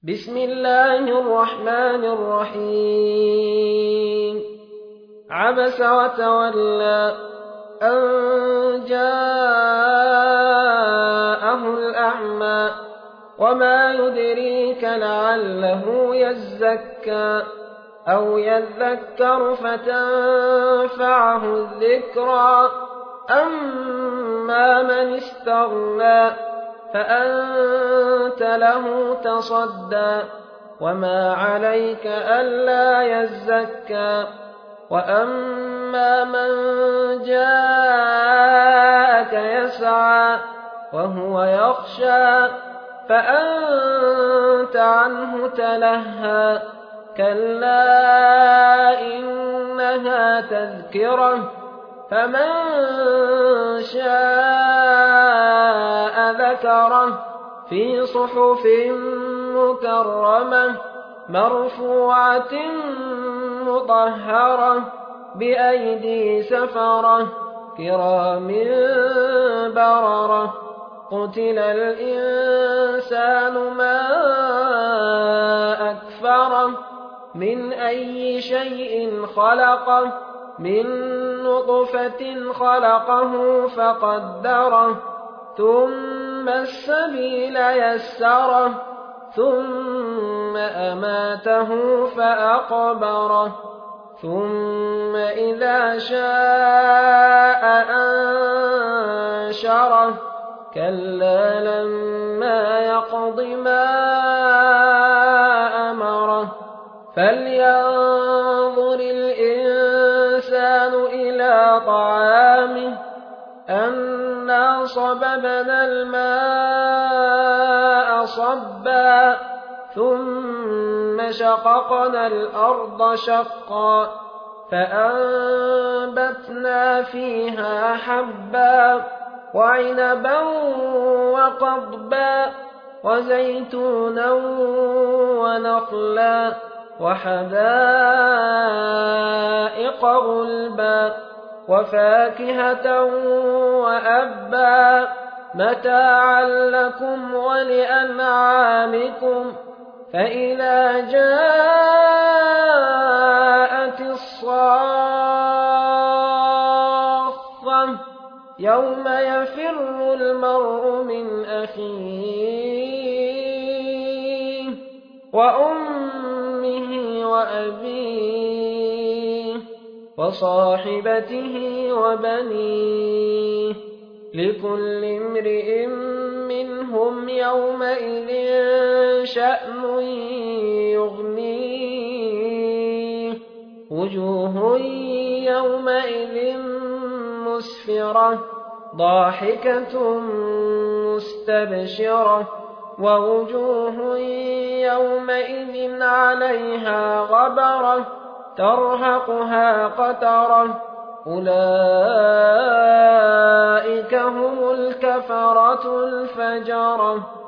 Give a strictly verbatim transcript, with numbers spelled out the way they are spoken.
بسم الله الرحمن الرحيم عبس وتولى أن جاءه الأعمى وما يدريك لعله يزكى أو يذكر فتنفعه الذكرى أما من استغنى فأنت له تصدى وما عليك ألا يزكى وأما من جاءك يسعى وهو يخشى فأنت عنه تلهى كلا إنها تذكرة فمن شاء ذكره في صحف مكرمة مرفوعة مطهرة بأيدي سفرة كرام بررة قتل الإنسان ما أكفره من أي شيء خلقه من نطفة خلقه فقدره ثم السبيل يسره ثم أماته فأقبره ثم إذا شاء أنشره كلا لما يقض ما أمره فلينظر الإنسان إلى طعامه أنا صببنا الماء صبا ثم شققنا الأرض شقا فأنبتنا فيها حبا وعنبا وقضبا وزيتونا ونخلا وحدائق غلبا وفاكهة وأبا متاعا لكم ولأنعامكم فإذا جاءت الصاخة يوم يفر المرء من أخيه وأمه وأبيه وصاحبته وبنيه لكل امرئ منهم يومئذ شأن يغنيه وجوه يومئذ مسفرة ضاحكة مستبشرة ووجوه يومئذ عليها غبرة ترهقها قترة أولئك هم الكفرة الفجرة.